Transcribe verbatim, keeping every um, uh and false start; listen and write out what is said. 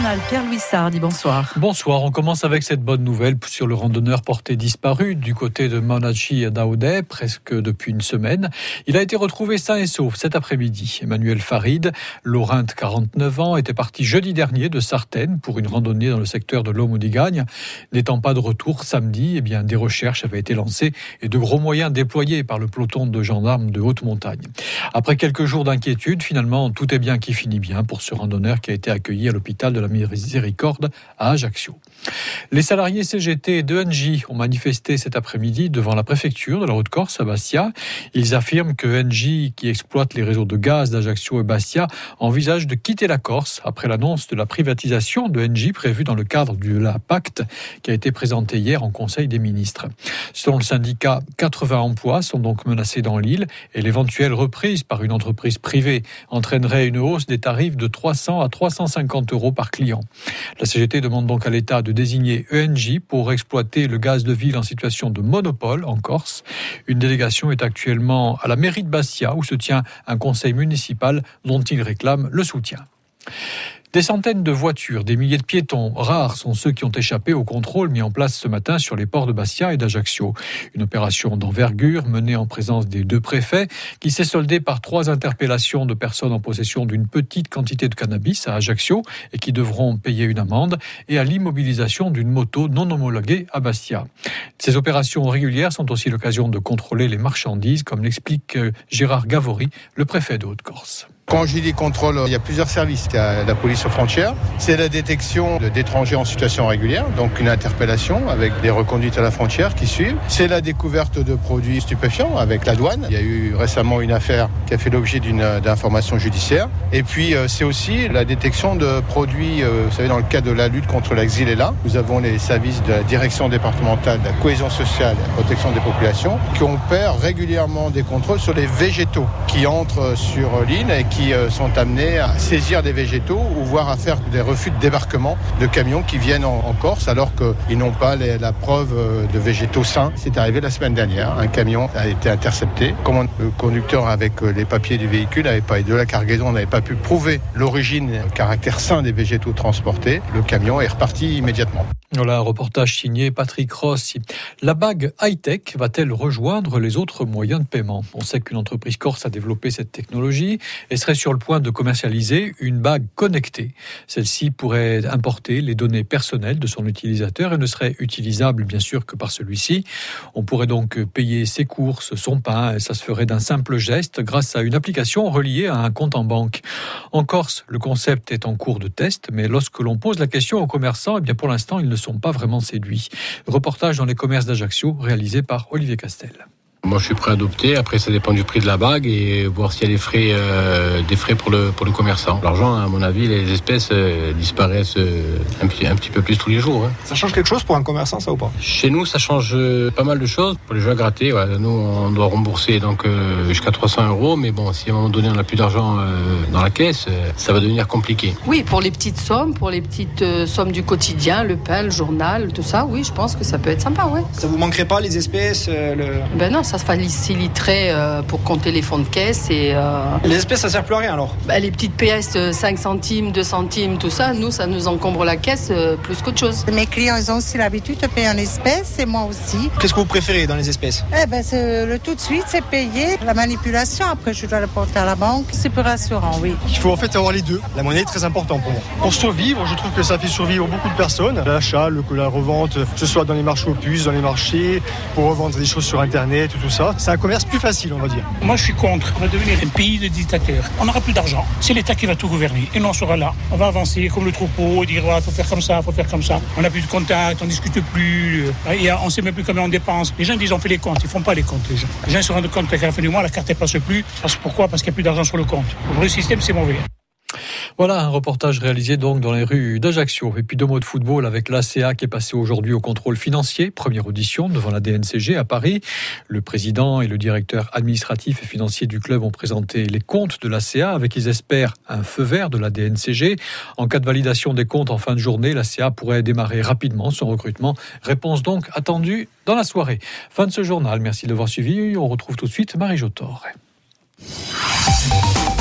journal, Pierre-Louis Sardi, bonsoir. Bonsoir, on commence avec cette bonne nouvelle sur le randonneur porté disparu du côté de Manachi à Daoudet, presque depuis une semaine. Il a été retrouvé sain et sauf cet après-midi. Emmanuel Farid, Lorrain de quarante-neuf ans, était parti jeudi dernier de Sartène pour une randonnée dans le secteur de l'Aumône-Digagne. N'étant pas de retour samedi, eh bien, des recherches avaient été lancées et de gros moyens déployés par le peloton de gendarmes de haute montagne. Après quelques jours d'inquiétude, finalement, tout est bien qui finit bien pour ce randonneur qui a été accueilli à l'hôpital de la Miséricorde à Ajaccio. Les salariés C G T et de Engie ont manifesté cet après-midi devant la préfecture de la Haute-Corse à Bastia. Ils affirment que Engie, qui exploite les réseaux de gaz d'Ajaccio et Bastia, envisage de quitter la Corse après l'annonce de la privatisation de Engie prévue dans le cadre de la Pacte qui a été présentée hier en Conseil des ministres. Selon le syndicat, quatre-vingts emplois sont donc menacés dans l'île et l'éventuelle reprise par une entreprise privée entraînerait une hausse des tarifs de trois cents à trois cent cinquante euros par client. La C G T demande donc à l'État de désigner E N J pour exploiter le gaz de ville en situation de monopole en Corse. Une délégation est actuellement à la mairie de Bastia où se tient un conseil municipal dont il réclame le soutien. Des centaines de voitures, des milliers de piétons, rares sont ceux qui ont échappé au contrôle mis en place ce matin sur les ports de Bastia et d'Ajaccio. Une opération d'envergure menée en présence des deux préfets qui s'est soldée par trois interpellations de personnes en possession d'une petite quantité de cannabis à Ajaccio et qui devront payer une amende et à l'immobilisation d'une moto non homologuée à Bastia. Ces opérations régulières sont aussi l'occasion de contrôler les marchandises, comme l'explique Gérard Gavory, le préfet de Haute-Corse. Quand je dis contrôle, il y a plusieurs services. Il y a la police aux frontières, c'est la détection d'étrangers en situation régulière, donc une interpellation avec des reconduites à la frontière qui suivent. C'est la découverte de produits stupéfiants avec la douane. Il y a eu récemment une affaire qui a fait l'objet d'une d'information judiciaire. Et puis c'est aussi la détection de produits, vous savez, dans le cadre de la lutte contre la xylella. Nous avons les services de la direction départementale de la cohésion sociale et de la protection des populations qui opèrent régulièrement des contrôles sur les végétaux qui entrent sur l'île et qui qui sont amenés à saisir des végétaux ou voire à faire des refus de débarquement de camions qui viennent en, en Corse alors qu'ils n'ont pas les, la preuve de végétaux sains. C'est arrivé la semaine dernière. Un camion a été intercepté. Comme le conducteur avec les papiers du véhicule n'avait pas de la cargaison, n'avait pas pu prouver l'origine, le caractère sain des végétaux transportés, le camion est reparti immédiatement. Voilà un reportage signé Patrick Rossi. La bague high-tech va-t-elle rejoindre les autres moyens de paiement ? On sait qu'une entreprise corse a développé cette technologie et serait sur le point de commercialiser une bague connectée. Celle-ci pourrait importer les données personnelles de son utilisateur et ne serait utilisable bien sûr que par celui-ci. On pourrait donc payer ses courses, son pain, et ça se ferait d'un simple geste grâce à une application reliée à un compte en banque. En Corse, le concept est en cours de test, mais lorsque l'on pose la question aux commerçants, eh bien pour l'instant, ils ne sont pas vraiment séduits. Reportage dans les commerces d'Ajaccio réalisé par Olivier Castel. Moi, je suis prêt à adopter. Après, ça dépend du prix de la bague et voir s'il y a des frais, euh, des frais pour le pour le commerçant. L'argent, à mon avis, les espèces euh, disparaissent euh, un petit un petit peu plus tous les jours. Hein. Ça change quelque chose pour un commerçant, ça ou pas ? Chez nous, ça change euh, pas mal de choses. Pour les jeux à gratter, ouais, nous, on doit rembourser donc euh, jusqu'à trois cents euros. Mais bon, si à un moment donné, on n'a plus d'argent euh, dans la caisse, euh, ça va devenir compliqué. Oui, pour les petites sommes, pour les petites euh, sommes du quotidien, le pain, le journal, tout ça, oui, je pense que ça peut être sympa, ouais. Ça vous manquerait pas les espèces euh, le... Ben non, ça faciliterait euh, pour compter les fonds de caisse et... Euh... Les espèces, ça sert plus à rien alors ? Ben, les petites P S, euh, cinq centimes, deux centimes, tout ça, nous, ça nous encombre la caisse euh, plus qu'autre chose. Mes clients, ils ont aussi l'habitude de payer en espèces et moi aussi. Qu'est-ce que vous préférez dans les espèces ? Eh ben, c'est, le tout de suite, c'est payer. La manipulation, après, je dois le porter à la banque. C'est plus rassurant, oui. Il faut en fait avoir les deux. La monnaie est très importante pour moi. Pour survivre, je trouve que ça fait survivre beaucoup de personnes. L'achat, le, la revente, que ce soit dans les marchés aux puces, dans les marchés, pour revendre des choses sur Internet, tout ça. C'est un commerce plus facile, on va dire. Moi, je suis contre. On va devenir un pays de dictateurs. On n'aura plus d'argent. C'est l'État qui va tout gouverner. Et nous, on sera là. On va avancer comme le troupeau, dire il faut faire comme ça, il faut faire comme ça. On n'a plus de contact, on ne discute plus. Et on ne sait même plus combien on dépense. Les gens disent on fait les comptes. Ils ne font pas les comptes, les gens. Les gens se rendent compte qu'à la fin du mois, la carte ne passe plus. Parce, pourquoi ? Parce qu'il n'y a plus d'argent sur le compte. Le système, c'est mauvais. Voilà un reportage réalisé donc dans les rues d'Ajaccio. Et puis deux mots de football avec l'A C A qui est passé aujourd'hui au contrôle financier. Première audition devant la D N C G à Paris. Le président et le directeur administratif et financier du club ont présenté les comptes de l'A C A avec, ils espèrent, un feu vert de la D N C G. En cas de validation des comptes en fin de journée, l'A C A pourrait démarrer rapidement son recrutement. Réponse donc attendue dans la soirée. Fin de ce journal. Merci de l'avoir suivi. On retrouve tout de suite Marie Jotor.